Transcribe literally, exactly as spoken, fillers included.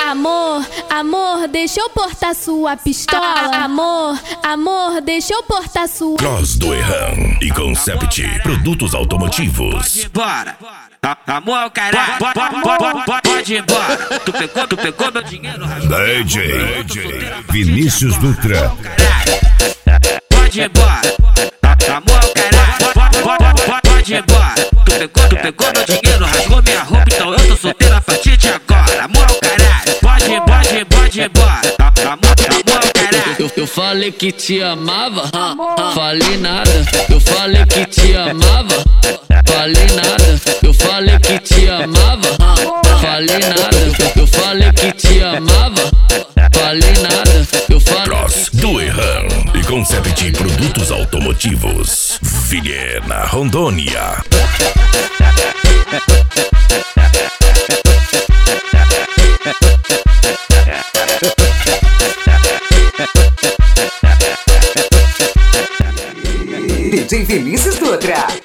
Amor, amor, deixa eu portar sua pistola. Amor, amor, deixa eu portar sua. Cross do Erran e Concept Produtos Automotivos. Pode ir embora, amor, caralho, pode ir embora. Tu pegou, tu pegou meu dinheiro, D J, D J Vinícius Dutra. Pode ir embora, amor, caralho, pode ir embora. Tu pegou, tu pegou meu dinheiro, rasgou minha roupa, então eu tô solteiro a partir de agora. Amor, caralho, pode ir, pode ir, pode ir embora. Amor, amor, caralho. Eu, eu falei que te amava, falei nada. Eu falei que te amava, falei nada. Eu falei que te amava, falei nada. Eu, eu falei que te amava, falei nada. Eu falei Cross do Erran e Concept Produtos Automotivos. Vilhena, Rondônia. D J Vinícius Dutra.